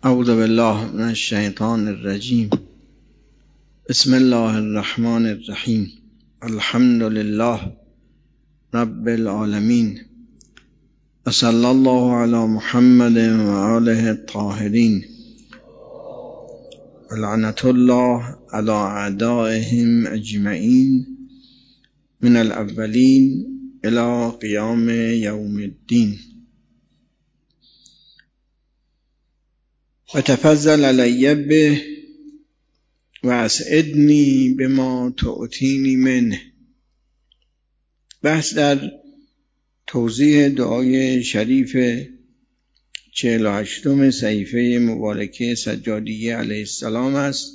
اعوذ بالله من الشیطان الرجیم. بسم الله الرحمن الرحیم. الحمد لله رب العالمین و صلی الله علی محمد و آله الطاهرین و لعنت الله علی اعدائهم اجمعین من الاولین الی قیام یوم الدین. و تفضل علی به و اسعدنی بما تعطینی منه. بحث در توضیح دعای شریف 48 صحیفه مبارکه سجادیه علیه السلام است.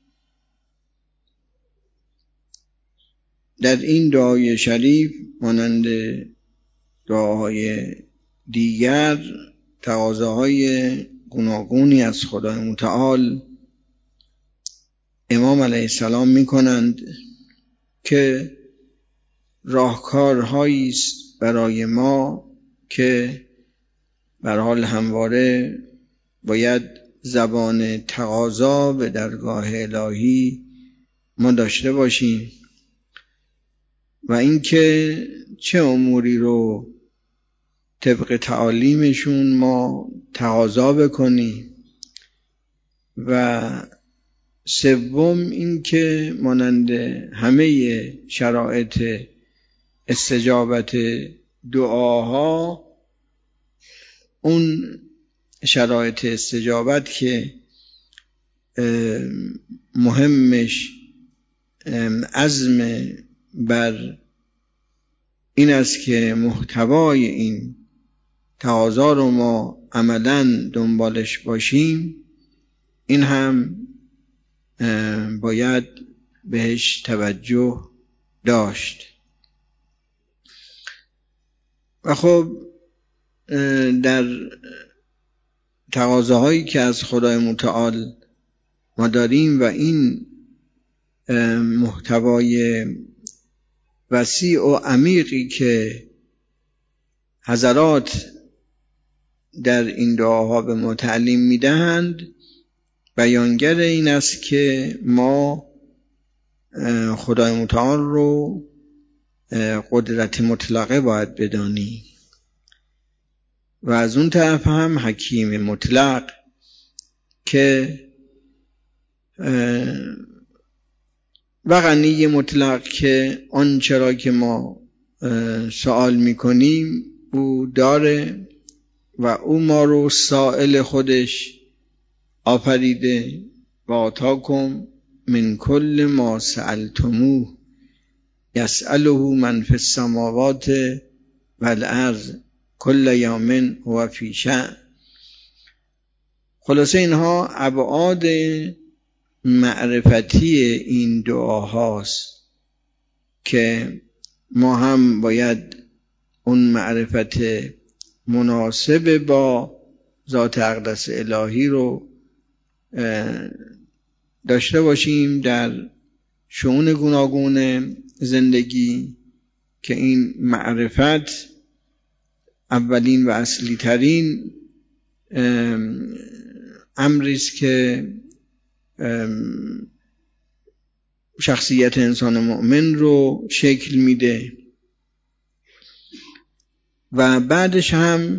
در این دعای شریف مانند دعاهای دیگر تقاضاهای گوناگونی از خدای متعال امام علیه السلام می کنند که راهکارهایی است برای ما که به هر حال همواره باید زبان تقاضا به درگاه الهی ما داشته باشیم و اینکه چه اموری رو طبق تعالیمشون ما تقاضا بکنیم و سوم اینکه مانند همه شرایط استجابت دعاها اون شرایط استجابت که مهمش عزم بر این است که محتوای این تقاضا رو ما عملاً دنبالش باشیم، این هم باید بهش توجه داشت. و خب در تقاضاهایی که از خدای متعال ما داریم و این محتوای وسیع و عمیقی که حضرات در این دعاها به ما تعلیم میدهند بیانگر این است که ما خدای متعال رو قدرت مطلقه باید بدانیم و از اون طرف هم حکیم مطلق که و غنی مطلق که آنچه را که ما سوال میکنیم او داره و او ما رو سائل خودش آفریده و آتاکم من کل ما سألتموه یسأله من فی السماوات والارض کل یوم هو فی شأن. خلاصه اینها ابعاد معرفتی این دعاهاست که ما هم باید اون معرفت مناسب با ذات اقدس الهی رو داشته باشیم در شؤون گوناگون زندگی که این معرفت اولین و اصلی ترین امری است که شخصیت انسان مؤمن رو شکل میده و بعدش هم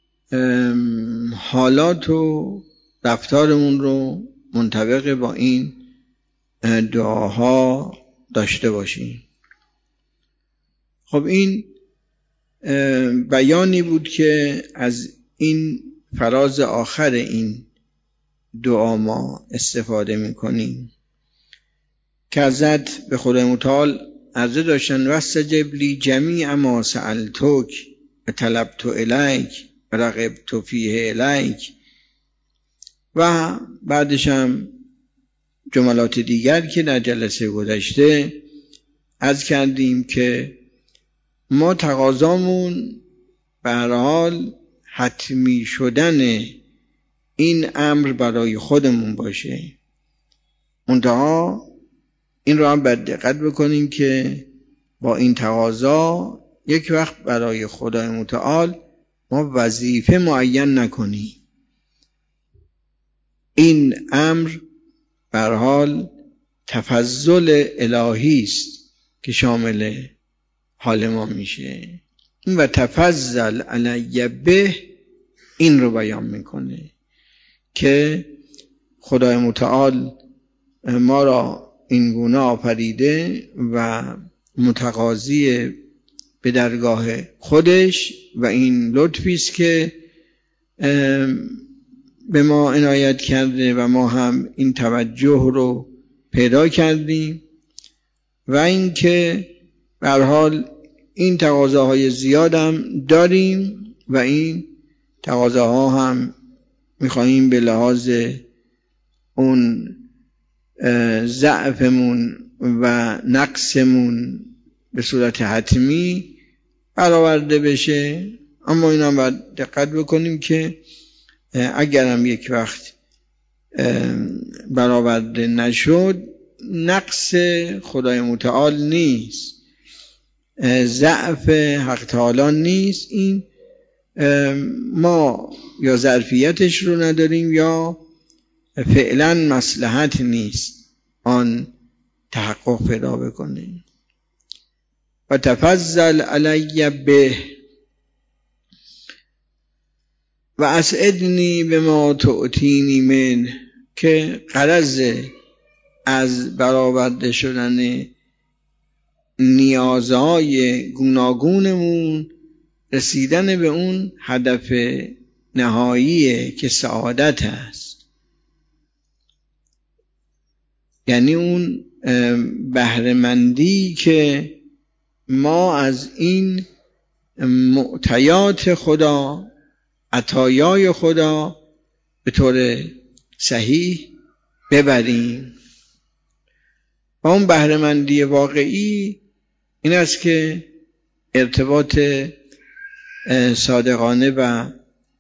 حالات و رفتارمون رو منطبق با این دعاها داشته باشیم. خب این بیانی بود که از این فراز آخر این دعا ما استفاده میکنیم که حضرت به خدای متعال عرضه داشتن واستجب لی جمیع ما سألتک و طلبت الیک و رغبت فیه الیک. و بعدش هم جملات دیگر که در جلسه گذشته عرض کردیم که ما تقاضامون به هر حال حتمی شدن این امر برای خودمون باشه، منتها این رو هم باید دقت بکنیم که با این تقاضا یک وقت برای خدای متعال ما وظیفه معین نکنیم این امر به هر حال تفضل الهی است که شامل حال ما میشه. و تفضل علی به این رو بیان میکنه که خدای متعال ما را این گونه آفریده و متقاضی به درگاه خودش و این لطفی است که به ما عنایت کرده و ما هم این توجه رو پیدا کردیم و این که به هر حال این تقاضاهای زیاد هم داریم و این تقاضاها هم میخواییم به لحاظ اون ضعفمون و نقصمون به صورت حتمی برآورده بشه. اما این هم باید دقت بکنیم که اگر هم یک وقت برآورده نشد نقص خدای متعال نیست، ضعف حق تعالی نیست، این ما یا ظرفیتش رو نداریم یا فعلا مصلحت نیست آن تحقق پیدا بکنه. و تفضل علی به و اسعدنی به ما تعطینی من، که غرض از برآورده شدن نیازهای گوناگونمون رسیدن به اون هدف نهایی که سعادت است، یعنی اون بهره‌مندی که ما از این معطیات خدا، عطایای خدا به طور صحیح ببریم. و اون بهره‌مندی واقعی این است که ارتباط صادقانه و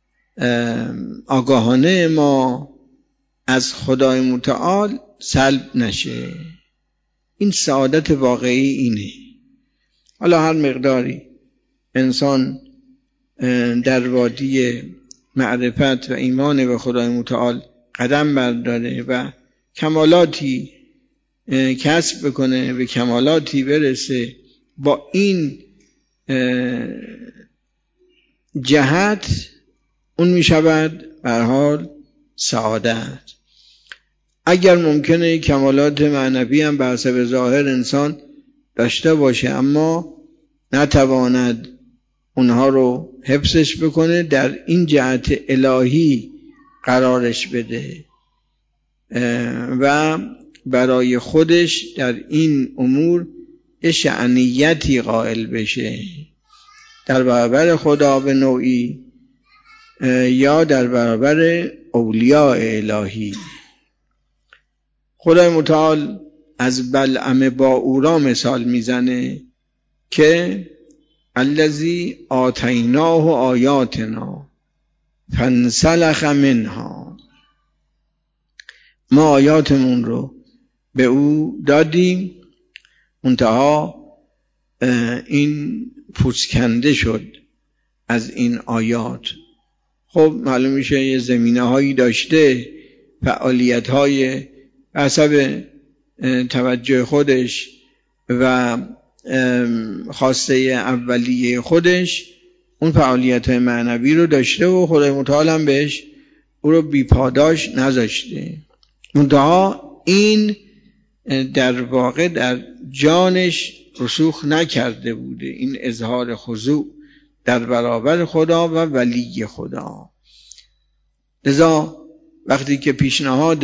آگاهانه ما از خدای متعال سلب نشه. این سعادت واقعی اینه. حالا هر مقداری انسان در وادی معرفت و ایمان به خدای متعال قدم برداره و کمالاتی کسب بکنه، به کمالاتی برسه، با این جهت اون می شود به هر حال سعادت. اگر ممکنه کمالات معنوی هم به حسب ظاهر انسان داشته باشه اما نتواند اونها رو حفظش بکنه، در این جهت الهی قرارش بده و برای خودش در این امور شأنیتی قائل بشه در برابر خدا به نوعی یا در برابر اولیاء الهی. خدای متعال از بلعم باعورا مثال میزنه که الذی آتیناه آیاتنا فانسلخ منها، ما آیاتمون رو به او دادیم منتها این پوسکنده شد از این آیات. خب معلوم میشه یه زمینه هایی داشته، فعالیت های حسب توجه خودش و خواسته اولیه خودش اون فعالیت های معنوی رو داشته و خدای متعال هم بهش او رو بیپاداش نذاشته. منتها این در واقع در جانش رسوخ نکرده بوده، این اظهار خضوع در برابر خدا و ولی خدا. لذا وقتی که پیشنهاد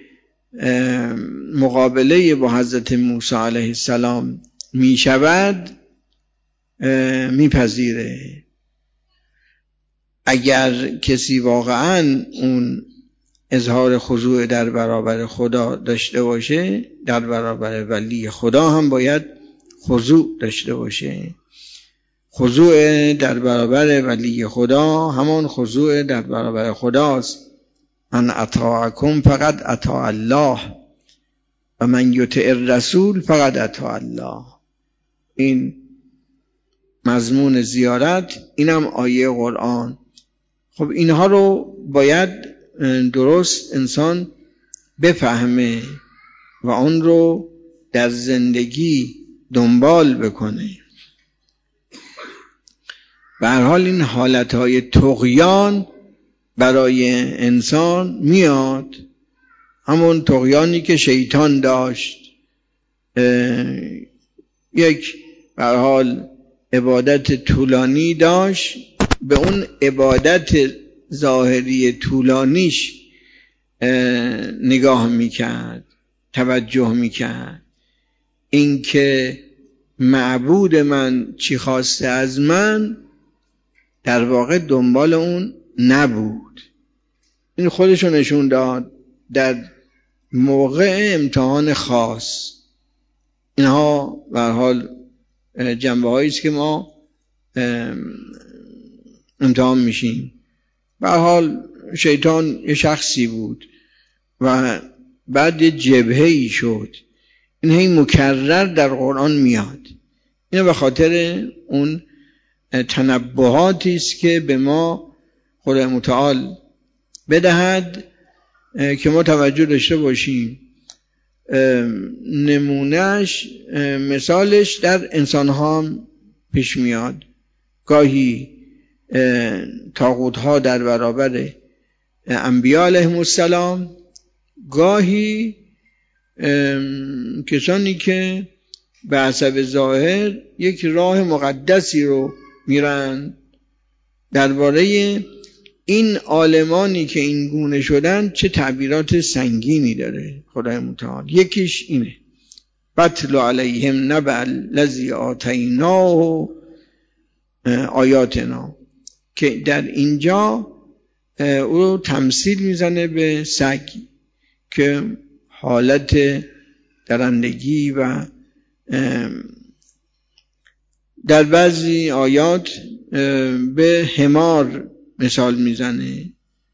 مقابله با حضرت موسی علیه السلام می شود میپذیره. اگر کسی واقعا اون اظهار خضوع در برابر خدا داشته باشه، در برابر ولی خدا هم باید خضوع داشته باشه. خضوع در برابر ولی خدا همان خضوع در برابر خداست. من اطاعکم فقط اطاع الله و من یطع الرسول فقط اطاع الله. این مضمون زیارت، اینم آیه قرآن. خب اینها رو باید درست انسان بفهمه و اون رو در زندگی دنبال بکنه. به هر حال این حالتهای طغیان برای انسان میاد، همون طغیانی که شیطان داشت، یک به هر حال عبادت طولانی داشت، به اون عبادت ظاهری طولانیش نگاه میکرد، توجه میکرد، اینکه معبود من چی خواسته از من در واقع دنبال اون نبود. این خودشو نشون داد در موقع امتحان خاص. اینها به هر حال جنبه هایی است که ما امتحان میشیم. به هر حال شیطان یه شخصی بود و بعد یه جبهه‌ای شد. این هی مکرر در قرآن میاد. این به خاطر اون تنبهاتی است که به ما خدای متعال بدهد که ما توجه داشته باشیم. نمونهش مثالش در انسان ها پیش میاد. گاهی طاغوت ها در برابر انبیاء علیهم السلام، گاهی کسانی که به حسب ظاهر یک راه مقدسی رو میرن. درباره این عالمانی که این گونه شدن چه تعبیرات سنگینی داره خدای متعال. یکیش اینه: بَاتْلُ عَلَیْهِمْ نَبَأَ الَّذِی آتَیْنَاهُ آیاتنا، که در اینجا او تمثیل میزنه به سگ که حالت درندگی و در بعضی آیات به حمار مثال میزنه.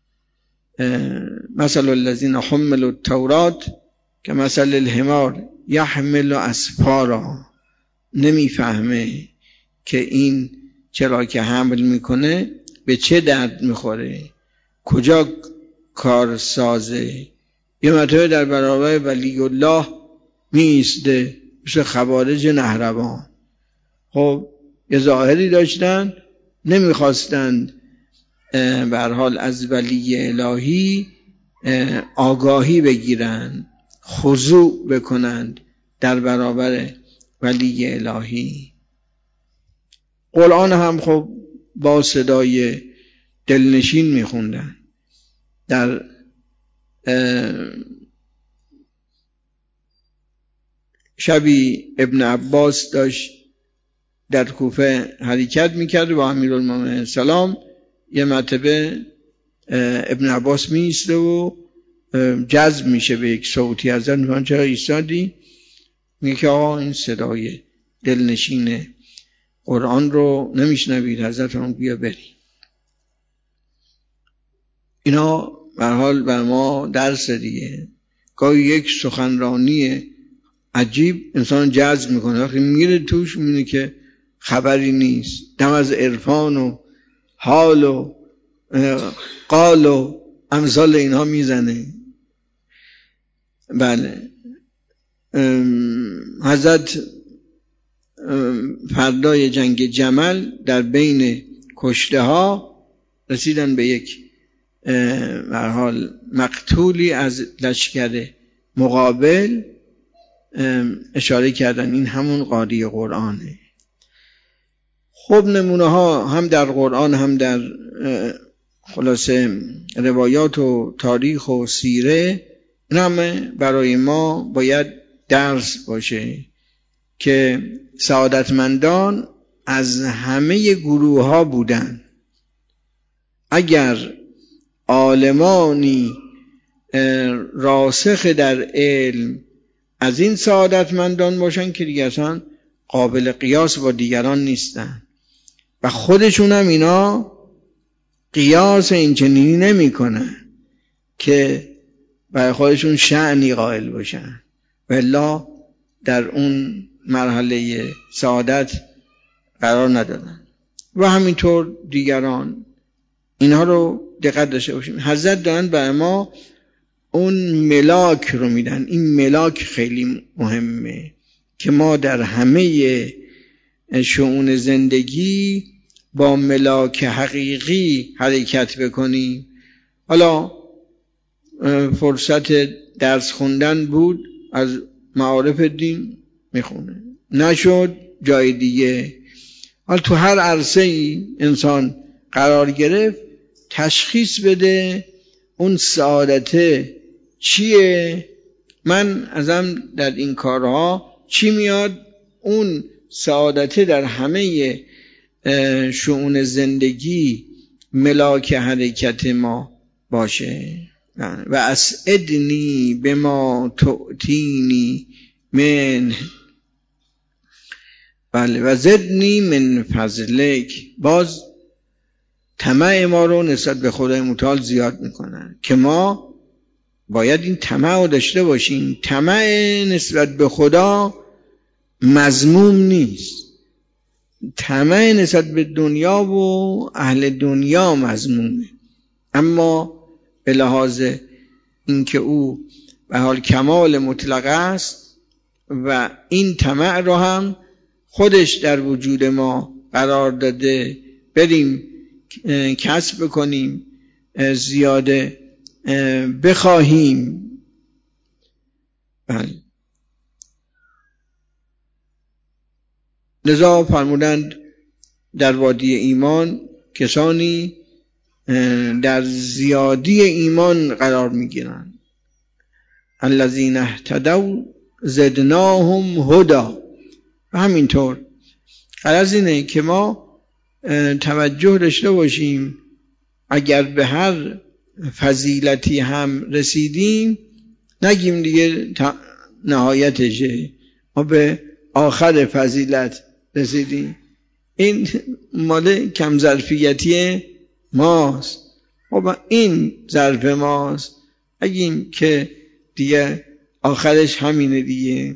مثل الذین حملوا التوراة که مثل الحمار یحمل اسفارا. نمیفهمه که این چرا که حمل میکنه به چه درد میخوره، کجا کار سازه. یه مرتبه در برابر ولی الله میسته مثل خوارج نهروان. خب یه ظاهری داشتن، نمیخواستند به هر حال از ولی الهی آگاهی بگیرند، خضوع بکنند در برابر ولی الهی. قرآن هم خب با صدای دلنشین میخوندن. در شبی ابن عباس داشت در کوفه حرکت میکرد با امیرالمومنین سلام. یه مرتبه ابن عباس میسته و جذب میشه به یک صوتی. حضرت میگن چرا ایستادی؟ میگه که آقا این صدای دلنشین قرآن رو نمیشنوید؟ حضرت هم بیا بری. اینا به هر حال بر ما درس دیگه. گاهی یک سخنرانی عجیب انسان جذب میکنه، وقتی میره توش میبینه که خبری نیست، دم از عرفان و حال و قال و امثال اینها میزنه. بله، حضرت فردای جنگ جمل در بین کشته ها رسیدن به یک به هر حال مقتولی از لشکر مقابل، اشاره کردن این همون قاری قرآنه. خب نمونه ها هم در قرآن هم در خلاصه روایات و تاریخ و سیره، این همه برای ما باید درس باشه که سعادتمندان از همه گروه ها بودن. اگر عالمانی راسخ در علم از این سعادتمندان باشن که دیگه اصلا قابل قیاس با دیگران نیستن و خودشون هم اینا قیاس این چنینی نمی کنن که برای خودشون شأنی قائل باشن، والله در اون مرحله سعادت قرار ندادن. و همینطور دیگران اینها رو دقت داشته باشیم. حضرت دارن برای ما اون ملاک رو میدن. این ملاک خیلی مهمه که ما در همه شؤون زندگی با ملاک حقیقی حرکت بکنیم. حالا فرصت درس خوندن بود، از معارف دین میخونه، نشد جای دیگه. حالا تو هر عرصه ای انسان قرار گرفت، تشخیص بده اون سعادته چیه، من ازم در این کارها چی میاد، اون سعادته در همه شؤون زندگی ملاک حرکت ما باشه. و اسعدنی بما تعطینی من، بله، و زدنی من فضلک. باز طمع ما رو نسبت به خدای متعال زیاد میکنن که ما باید این طمع رو داشته باشیم. طمع نسبت به خدا مذموم نیست، طمع نسبت به دنیا و اهل دنیا مذمومه، اما به لحاظ اینکه او به حال کمال مطلق است و این طمع رو هم خودش در وجود ما قرار داده، بریم کسب بکنیم، زیاده بخواهیم. لذا فرمودند در وادی ایمان کسانی در زیادی ایمان قرار میگیرند. الذین اهتدوا زدناهم هدی. و همینطور غرض اینه که ما توجه داشته باشیم اگر به هر فضیلتی هم رسیدیم نگیم دیگه نهایتشه، ما به آخر فضیلت رسیدیم، این مال کم ظرفیتی ماست. خب این ظرف ماست، اگیم که دیگه آخرش همینه دیگه.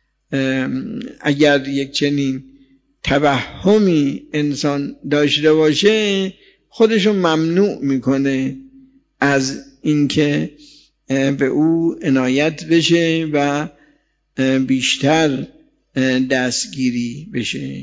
اگر یک چنین توهمی انسان داشته باشه خودشو ممنوع میکنه از اینکه به او عنایت بشه و بیشتر دستگیری بشه.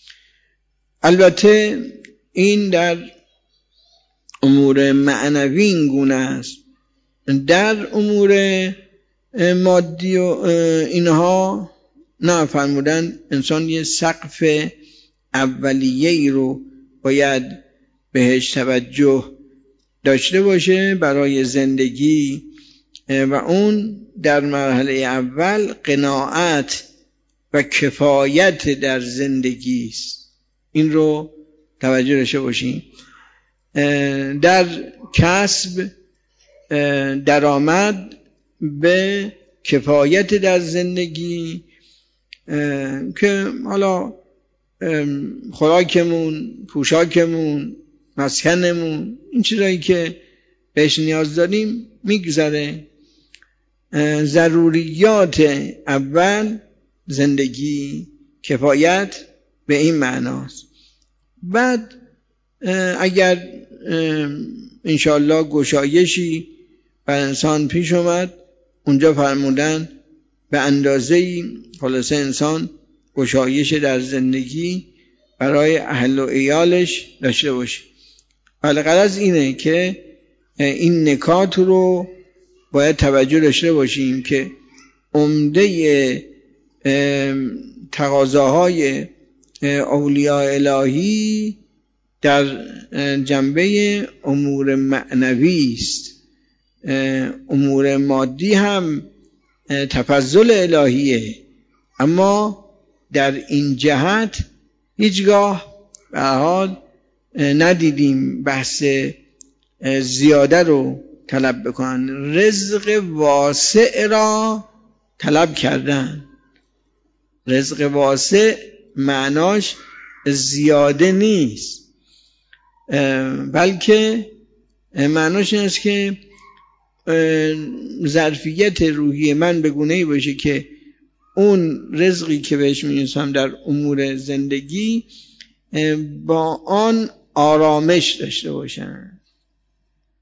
البته این در امور معنوی این گونه است. در امور مادی و اینها نه، فرمودن انسان یه سقف اولیه‌ای رو باید بهش توجه داشته باشه برای زندگی و اون در مرحله اول قناعت و کفایت در زندگی است. این رو توجه داشته باشیم. در کسب درآمد به کفایت در زندگی که حالا خوراکمون، پوشاکمون، مسکنمون، این چیزایی که بهش نیاز داریم میگذره. ضروریات اول زندگی، کفایت به این معناست. بعد اگر انشاءالله گشایشی بر انسان پیش اومد، اونجا فرمودن به اندازه‌ای خلاصه انسان گشایش در زندگی برای اهل و عیالش داشته باشه. ولی غرض اینه که این نکات رو باید توجه داشته باشیم که عمده تقاضاهای اولیاء الهی در جنبه امور معنوی است. امور مادی هم تفضل الهیه، اما در این جهت هیچگاه به هر حال ندیدیم بحث زیاده رو طلب بکنن. رزق واسع را طلب کردن. رزق واسع معناش زیاده نیست، بلکه معناش این است که ظرفیت روحی من به گونه‌ای باشه که اون رزقی که بهش میرسم در امور زندگی با آن آرامش داشته باشم.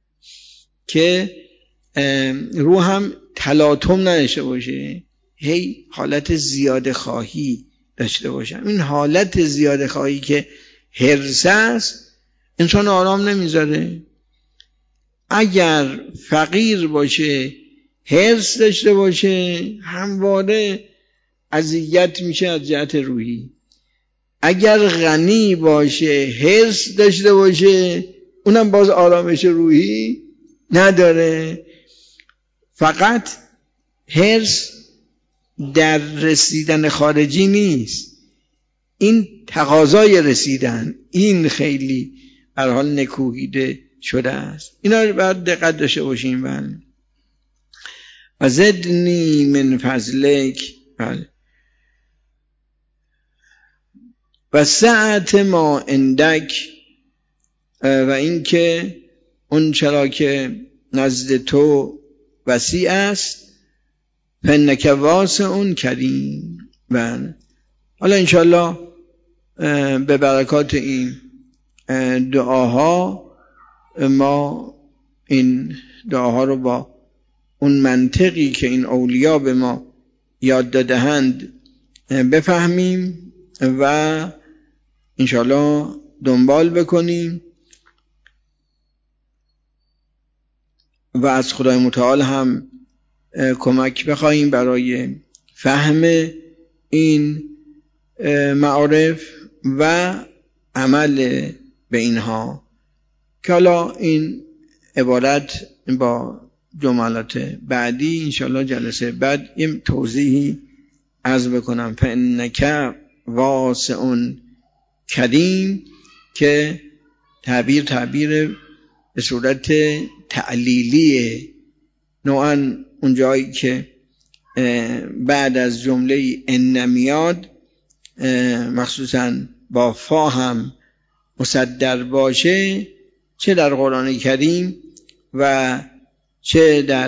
که روح هم تلاطم نداشته باشه، هی حالت زیاده خواهی داشته باشم. این حالت زیاده خواهی که حرص است انسان آرام نمیذاره. اگر فقیر باشه حرص داشته باشه همواره اذیت میشه از جهت روحی. اگر غنی باشه حرص داشته باشه اونم باز آرامش روحی نداره. فقط حرص در رسیدن خارجی نیست، این تقاضای رسیدن، این خیلی به هر حال نکوهیده شده است. اینا رو باید دقت داشته باشیم. بله. و زدنی من فضلک، بله، و سعت ما عندک، و اینکه اون چرا که نزد تو وسیع است، فانک واسع کریم. بله. حالا انشالله به برکات این دعاها ما این دعاها رو با اون منطقی که این اولیا به ما یاد دادهند بفهمیم و انشالله دنبال بکنیم و از خدای متعال هم کمک بخواهیم برای فهم این معارف و عمل به اینها، که حالا این عبارت با جملات بعدی انشالله جلسه بعد یه توضیحی عرض بکنم. فانک واسع کریم که تعبیر به صورت تعلیلیه، نوعا اون جایی که بعد از جمله ان میاد مخصوصا با فا هم مصدر باشه، چه در قرآن کریم و چه در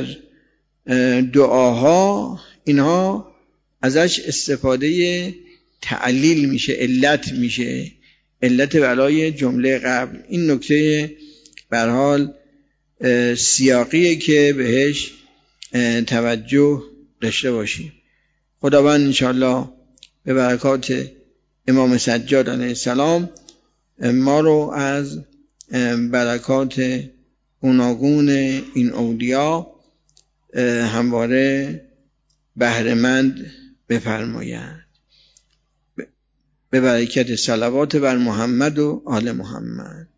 دعاها، اینها ازش استفاده تعلیل میشه، علت میشه، علت برای جمله قبل. این نکته به هر حال سیاقیه که بهش توجه داشته باشیم. خداوند انشاءالله به برکات امام سجاد علیه السلام ما رو از برکات گوناگون این اولیا همواره بهره‌مند بفرماید. به برکت صلوات بر محمد و آل محمد.